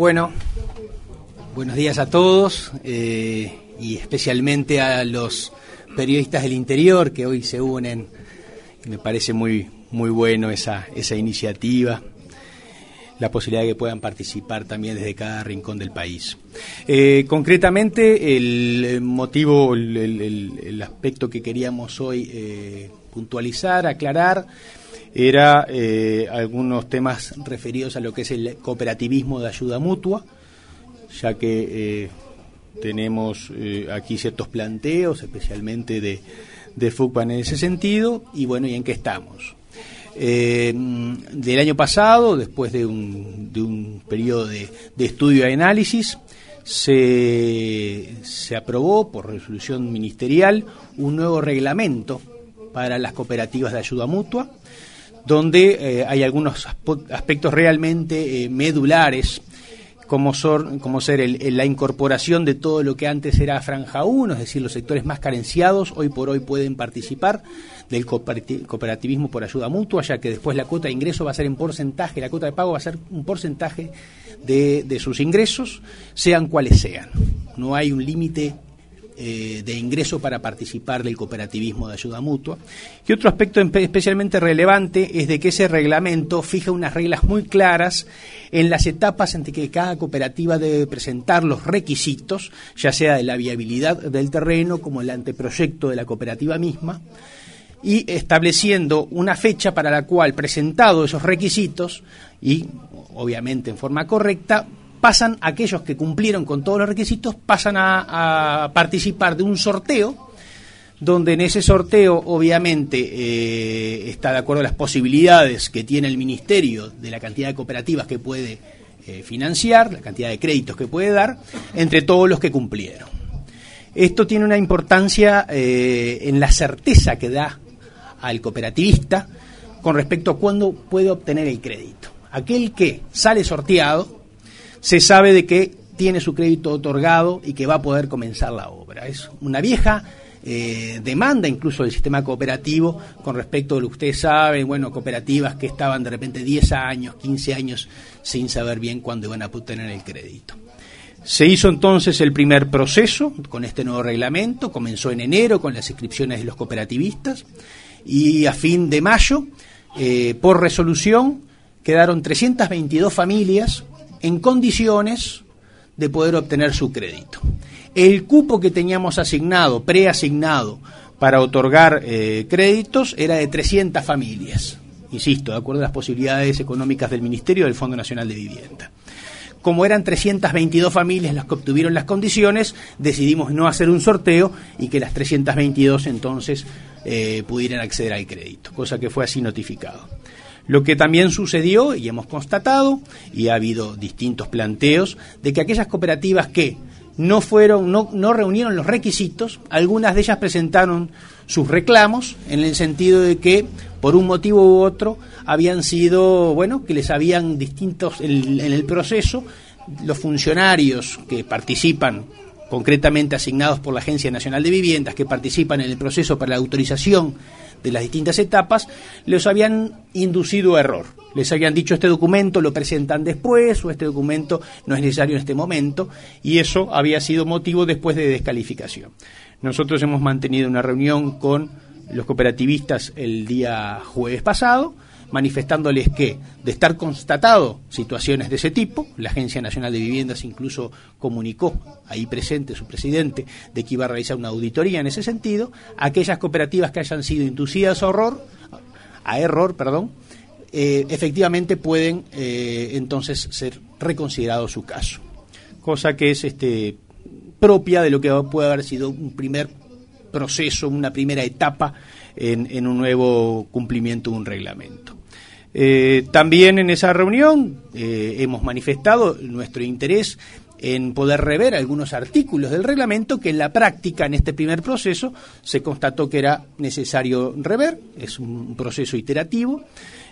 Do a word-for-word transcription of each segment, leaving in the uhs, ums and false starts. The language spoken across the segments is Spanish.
Bueno, buenos días a todos eh, y especialmente a los periodistas del interior que hoy se unen. Me parece muy muy bueno esa esa iniciativa, la posibilidad de que puedan participar también desde cada rincón del país. Eh, concretamente, el motivo, el, el, el aspecto que queríamos hoy eh, puntualizar, aclarar, era eh, algunos temas referidos a lo que es el cooperativismo de ayuda mutua, ya que eh, tenemos eh, aquí ciertos planteos, especialmente de, de FUCPA en ese sentido, y bueno, ¿y en qué estamos? Eh, del año pasado, después de un, de un periodo de, de estudio y análisis, se, se aprobó por resolución ministerial un nuevo reglamento para las cooperativas de ayuda mutua, donde eh, hay algunos aspectos realmente eh, medulares, como, son, como ser el, el, la incorporación de todo lo que antes era franja uno, es decir, los sectores más carenciados hoy por hoy pueden participar del cooperativismo por ayuda mutua, ya que después la cuota de ingreso va a ser en porcentaje, la cuota de pago va a ser un porcentaje de, de sus ingresos, sean cuales sean. No hay un límite eh, de ingreso para participar del cooperativismo de ayuda mutua. Y otro aspecto especialmente relevante es de que ese reglamento fija unas reglas muy claras en las etapas en que cada cooperativa debe presentar los requisitos, ya sea de la viabilidad del terreno como el anteproyecto de la cooperativa misma, y estableciendo una fecha para la cual, presentados esos requisitos, y obviamente en forma correcta, pasan aquellos que cumplieron con todos los requisitos, pasan a, a participar de un sorteo, donde en ese sorteo obviamente eh, está de acuerdo a las posibilidades que tiene el Ministerio de la cantidad de cooperativas que puede eh, financiar, la cantidad de créditos que puede dar, entre todos los que cumplieron. Esto tiene una importancia eh, en la certeza que da al cooperativista con respecto a cuándo puede obtener el crédito. Aquel que sale sorteado se sabe de que tiene su crédito otorgado y que va a poder comenzar la obra. Es una vieja eh, demanda incluso del sistema cooperativo con respecto a lo que ustedes saben, bueno, cooperativas que estaban de repente diez años, quince años sin saber bien cuándo iban a obtener el crédito. Se hizo entonces el primer proceso con este nuevo reglamento, comenzó en enero con las inscripciones de los cooperativistas y a fin de mayo, eh, por resolución, quedaron trescientas veintidós familias en condiciones de poder obtener su crédito. El cupo que teníamos asignado, preasignado, para otorgar eh, créditos era de trescientas familias, insisto, de acuerdo a las posibilidades económicas del Ministerio del Fondo Nacional de Vivienda. Como eran trescientas veintidós familias las que obtuvieron las condiciones, decidimos no hacer un sorteo y que las trescientas veintidós entonces eh, pudieran acceder al crédito, cosa que fue así notificado. Lo que también sucedió, y hemos constatado, y ha habido distintos planteos, de que aquellas cooperativas que no fueron, no, no reunieron los requisitos, algunas de ellas presentaron sus reclamos en el sentido de que por un motivo u otro habían sido, bueno, que les habían distintos en, en el proceso, los funcionarios que participan, concretamente asignados por la Agencia Nacional de Viviendas, que participan en el proceso para la autorización de las distintas etapas, les habían inducido a error. Les habían dicho este documento lo presentan después o este documento no es necesario en este momento, y eso había sido motivo después de descalificación. Nosotros hemos mantenido una reunión con los cooperativistas el día jueves pasado, manifestándoles que, de estar constatado situaciones de ese tipo, la Agencia Nacional de Viviendas incluso comunicó, ahí presente su presidente, de que iba a realizar una auditoría en ese sentido, aquellas cooperativas que hayan sido inducidas a error, a error, perdón, eh, efectivamente pueden eh, entonces ser reconsiderado su caso, cosa que es este propia de lo que puede haber sido un primer proceso, una primera etapa en, en un nuevo cumplimiento de un reglamento. Eh, también en esa reunión eh, hemos manifestado nuestro interés en poder rever algunos artículos del reglamento que en la práctica, en este primer proceso, se constató que era necesario rever, es un proceso iterativo,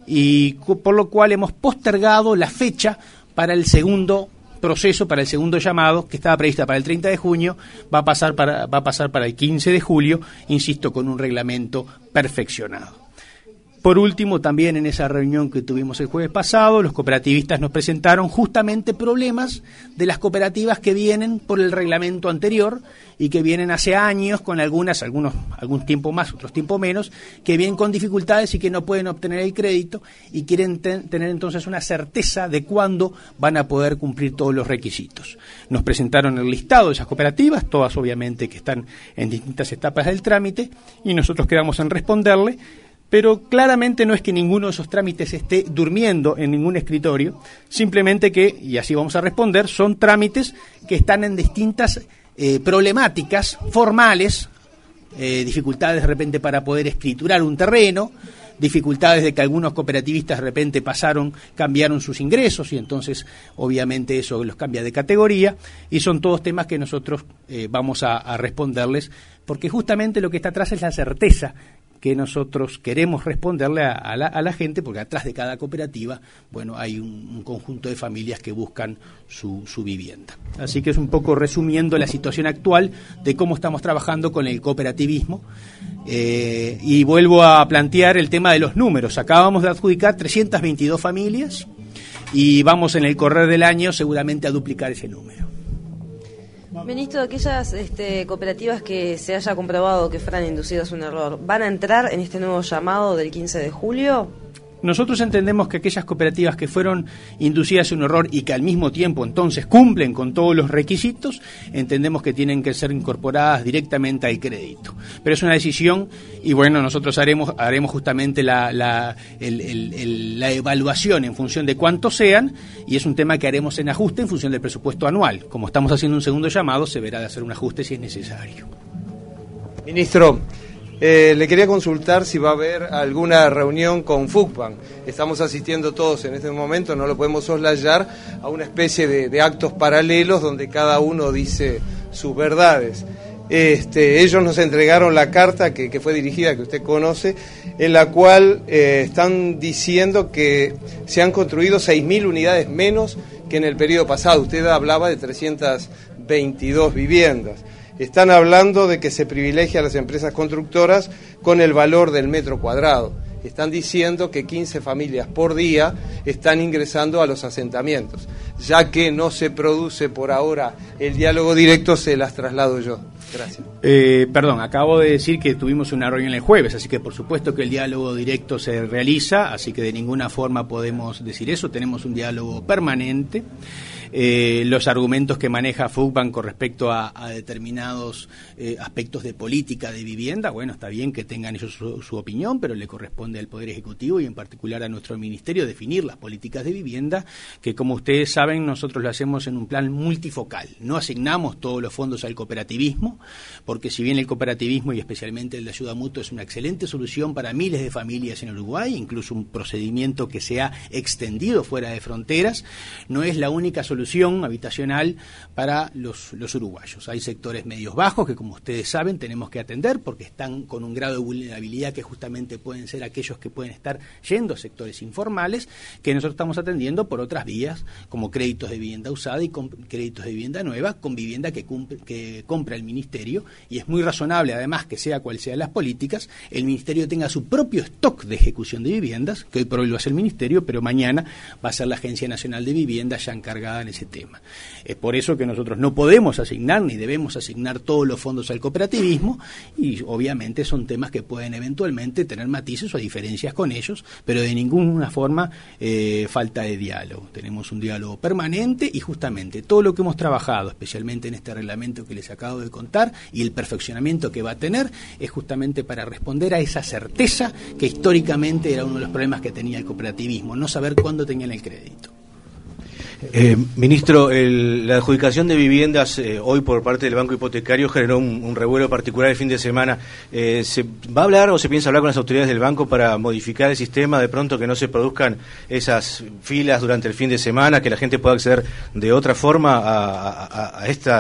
y por lo cual hemos postergado la fecha para el segundo proceso, para el segundo llamado, que estaba prevista para el treinta de junio, va a pasar para, va a pasar para el quince de julio, insisto, con un reglamento perfeccionado. por último, también en esa reunión que tuvimos el jueves pasado, los cooperativistas nos presentaron justamente problemas de las cooperativas que vienen por el reglamento anterior y que vienen hace años con algunas, algunos, algún tiempo más, otros tiempo menos, que vienen con dificultades y que no pueden obtener el crédito y quieren ten, tener entonces una certeza de cuándo van a poder cumplir todos los requisitos. Nos presentaron el listado de esas cooperativas, todas obviamente que están en distintas etapas del trámite, y nosotros quedamos en responderle, pero claramente no es que ninguno de esos trámites esté durmiendo en ningún escritorio, simplemente que, y así vamos a responder, son trámites que están en distintas eh, problemáticas formales, eh, dificultades de repente para poder escriturar un terreno, dificultades de que algunos cooperativistas de repente pasaron, cambiaron sus ingresos y entonces obviamente eso los cambia de categoría, y son todos temas que nosotros eh, vamos a, a responderles, porque justamente lo que está atrás es la certeza que nosotros queremos responderle a, a, la, a la gente, porque atrás de cada cooperativa, bueno, hay un, un conjunto de familias que buscan su, su vivienda. Así que es un poco resumiendo la situación actual de cómo estamos trabajando con el cooperativismo. Eh, y vuelvo a plantear el tema de los números. Acabamos de adjudicar trescientas veintidós familias y vamos en el correr del año seguramente a duplicar ese número. Ministro, aquellas este, cooperativas que se haya comprobado que fueran inducidas a un error, ¿van a entrar en este nuevo llamado del quince de julio? Nosotros entendemos que aquellas cooperativas que fueron inducidas a un error y que al mismo tiempo entonces cumplen con todos los requisitos, entendemos que tienen que ser incorporadas directamente al crédito. Pero es una decisión y bueno, nosotros haremos haremos justamente la, la, el, el, el, la evaluación en función de cuántos sean, y es un tema que haremos en ajuste en función del presupuesto anual. Como estamos haciendo un segundo llamado, se verá de hacer un ajuste si es necesario. Ministro, Eh, le quería consultar si va a haber alguna reunión con FUCBAN. Estamos asistiendo todos en este momento, no lo podemos soslayar, a una especie de, de actos paralelos donde cada uno dice sus verdades. Este, ellos nos entregaron la carta que, que fue dirigida, que usted conoce, en la cual eh, están diciendo que se han construido seis mil unidades menos que en el periodo pasado. Usted hablaba de trescientas veintidós viviendas. Están hablando de que se privilegia a las empresas constructoras con el valor del metro cuadrado. Están diciendo que quince familias por día están ingresando a los asentamientos. Ya que no se produce por ahora el diálogo directo, se las traslado yo. Gracias. Eh, perdón, acabo de decir que tuvimos una reunión el jueves, así que por supuesto que el diálogo directo se realiza, así que de ninguna forma podemos decir eso. Tenemos un diálogo permanente. Eh, los argumentos que maneja FUCBAN con respecto a, a determinados eh, aspectos de política de vivienda, bueno, está bien que tengan ellos su, su opinión, pero le corresponde al Poder Ejecutivo y en particular a nuestro Ministerio definir las políticas de vivienda, que como ustedes saben nosotros lo hacemos en un plan multifocal. No asignamos todos los fondos al cooperativismo, porque si bien el cooperativismo y especialmente el de ayuda mutua es una excelente solución para miles de familias en Uruguay, incluso un procedimiento que se ha extendido fuera de fronteras, no es la única solución solución habitacional para los, los uruguayos. Hay sectores medios bajos que, como ustedes saben, tenemos que atender porque están con un grado de vulnerabilidad que justamente pueden ser aquellos que pueden estar yendo a sectores informales, que nosotros estamos atendiendo por otras vías, como créditos de vivienda usada y con, créditos de vivienda nueva, con vivienda que, cumple, que compra el Ministerio, y es muy razonable, además, que sea cual sean las políticas, el Ministerio tenga su propio stock de ejecución de viviendas, que hoy por hoy lo hace el Ministerio, pero mañana va a ser la Agencia Nacional de Vivienda ya encargada en ese tema. Es por eso que nosotros no podemos asignar ni debemos asignar todos los fondos al cooperativismo, y obviamente son temas que pueden eventualmente tener matices o diferencias con ellos, pero de ninguna forma eh, falta de diálogo. Tenemos un diálogo permanente y justamente todo lo que hemos trabajado, especialmente en este reglamento que les acabo de contar y el perfeccionamiento que va a tener, es justamente para responder a esa certeza que históricamente era uno de los problemas que tenía el cooperativismo, no saber cuándo tenían el crédito. Eh, ministro, el, la adjudicación de viviendas eh, hoy por parte del Banco Hipotecario generó un, un revuelo particular el fin de semana. Eh, ¿Se va a hablar o se piensa hablar con las autoridades del banco para modificar el sistema, de pronto que no se produzcan esas filas durante el fin de semana, que la gente pueda acceder de otra forma a, a, a estas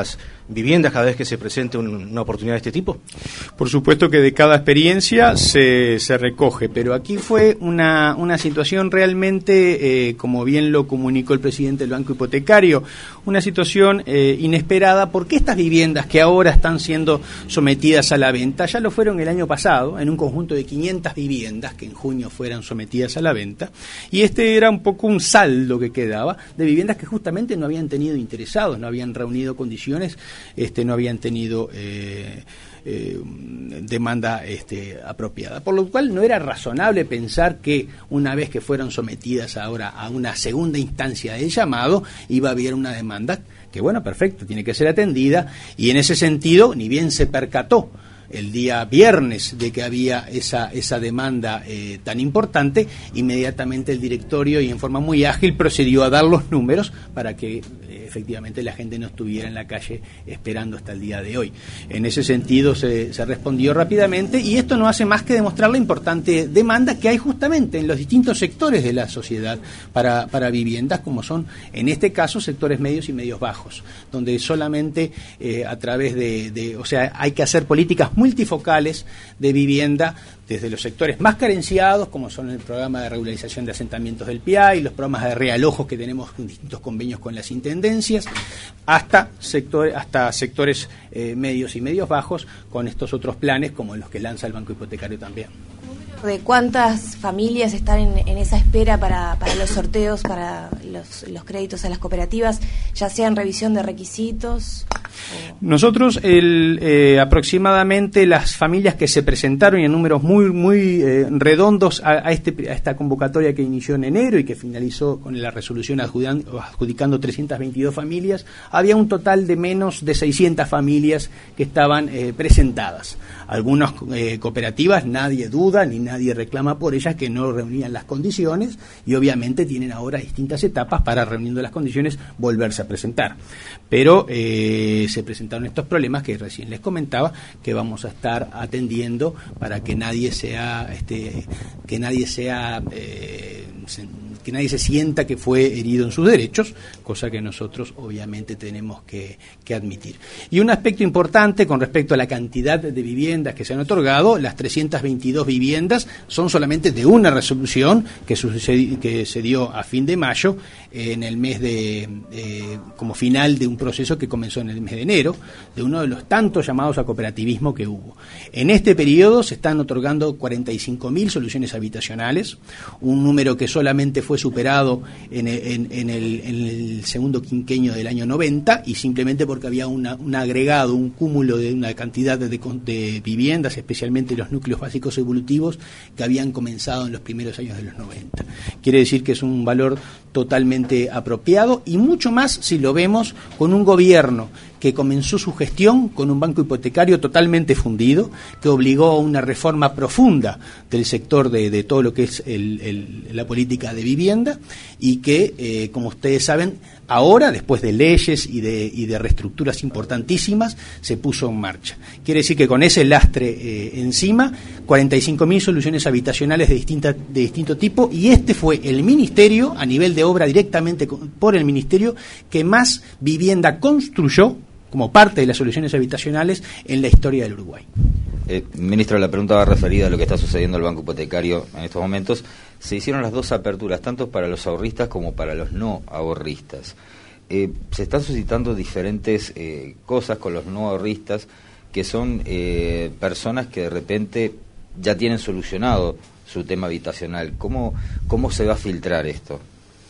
viviendas cada vez que se presente un, una oportunidad de este tipo? Por supuesto que de cada experiencia se, se recoge, pero aquí fue una, una situación realmente, eh, como bien lo comunicó el presidente del Banco Hipotecario, una situación eh, inesperada, porque estas viviendas que ahora están siendo sometidas a la venta, ya lo fueron el año pasado, en un conjunto de quinientas viviendas que en junio fueran sometidas a la venta, y este era un poco un saldo que quedaba de viviendas que justamente no habían tenido interesados, no habían reunido condiciones, este, no habían tenido eh, eh, demanda este, apropiada, por lo cual no era razonable pensar que una vez que fueron sometidas ahora a una segunda instancia del llamado, iba a haber una demanda que, bueno, perfecto, tiene que ser atendida, y en ese sentido, ni bien se percató el día viernes de que había esa esa demanda eh, tan importante, inmediatamente el directorio, y en forma muy ágil, procedió a dar los números para que eh, efectivamente la gente no estuviera en la calle esperando hasta el día de hoy. En ese sentido se, se respondió rápidamente, y esto no hace más que demostrar la importante demanda que hay justamente en los distintos sectores de la sociedad para, para viviendas, como son en este caso sectores medios y medios bajos, donde solamente eh, a través de, de, o sea, hay que hacer políticas multifocales de vivienda desde los sectores más carenciados, como son el programa de regularización de asentamientos del P I A y los programas de realojos que tenemos en distintos convenios con las intendencias, hasta sectores, hasta sectores eh, medios y medios bajos, con estos otros planes como los que lanza el Banco Hipotecario también. ¿De cuántas familias están en, en esa espera para, para los sorteos, para los, los créditos a las cooperativas, ya sea en revisión de requisitos? O... Nosotros, el, eh, aproximadamente las familias que se presentaron, y en números muy muy eh, redondos a, a, este, a esta convocatoria que inició en enero y que finalizó con la resolución adjudicando, adjudicando trescientas veintidós familias, había un total de menos de seiscientas familias que estaban eh, presentadas. Algunas eh, cooperativas, nadie duda ni nadie reclama por ellas, que no reunían las condiciones, y obviamente tienen ahora distintas etapas para, reuniendo las condiciones, volverse a presentar. Pero eh, se presentaron estos problemas que recién les comentaba, que vamos a estar atendiendo para que nadie sea, este, que nadie sea eh, se, que nadie se sienta que fue herido en sus derechos, cosa que nosotros obviamente tenemos que, que admitir. Y un aspecto importante con respecto a la cantidad de viviendas que se han otorgado: las trescientas veintidós viviendas son solamente de una resolución que, sucedió, que se dio a fin de mayo, eh, en el mes de, eh, como final de un proceso que comenzó en el mes de enero, de uno de los tantos llamados a cooperativismo que hubo. En este periodo se están otorgando cuarenta y cinco mil soluciones habitacionales, un número que solamente fue superado en, en, en, el, en el segundo quinquenio del año noventa, y simplemente porque había una, un agregado, un cúmulo de una cantidad de, de, de viviendas, especialmente los núcleos básicos evolutivos, que habían comenzado en los primeros años de los noventa. Quiere decir que es un valor totalmente apropiado, y mucho más si lo vemos con un gobierno que comenzó su gestión con un banco hipotecario totalmente fundido, que obligó a una reforma profunda del sector de, de todo lo que es el, el, la política de vivienda, y que, eh, como ustedes saben, ahora, después de leyes y de, y de reestructuras importantísimas, se puso en marcha. Quiere decir que con ese lastre eh, encima, cuarenta y cinco mil soluciones habitacionales de, distinta, de distinto tipo, y este fue el ministerio, a nivel de obra directamente por el ministerio, que más vivienda construyó como parte de las soluciones habitacionales en la historia del Uruguay. Eh, ministro, la pregunta va referida a lo que está sucediendo en el Banco Hipotecario en estos momentos. Se hicieron las dos aperturas, tanto para los ahorristas como para los no ahorristas. Eh, se están suscitando diferentes eh, cosas con los no ahorristas, que son eh, personas que de repente ya tienen solucionado su tema habitacional. ¿Cómo, cómo se va a filtrar esto?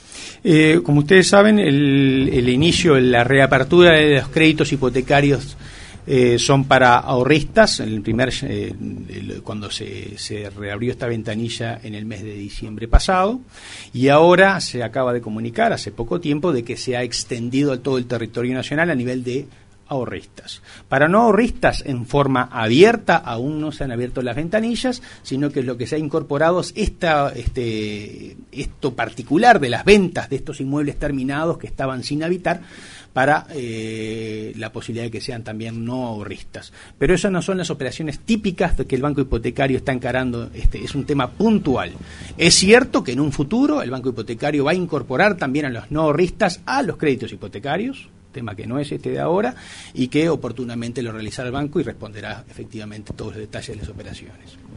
Eh, como ustedes saben, el, el inicio, la reapertura de los créditos hipotecarios eh, son para ahorristas. El primer, eh, el, cuando se, se reabrió esta ventanilla en el mes de diciembre pasado, y ahora se acaba de comunicar hace poco tiempo de que se ha extendido a todo el territorio nacional a nivel de ahorristas. Para no ahorristas en forma abierta aún no se han abierto las ventanillas, sino que lo que se ha incorporado es esta, este, esto particular de las ventas de estos inmuebles terminados que estaban sin habitar, para eh, la posibilidad de que sean también no ahorristas. Pero esas no son las operaciones típicas de que el Banco Hipotecario está encarando. Este es un tema puntual. Es cierto que en un futuro el Banco Hipotecario va a incorporar también a los no ahorristas a los créditos hipotecarios, tema que no es este de ahora, y que oportunamente lo realizará el banco y responderá efectivamente todos los detalles de las operaciones.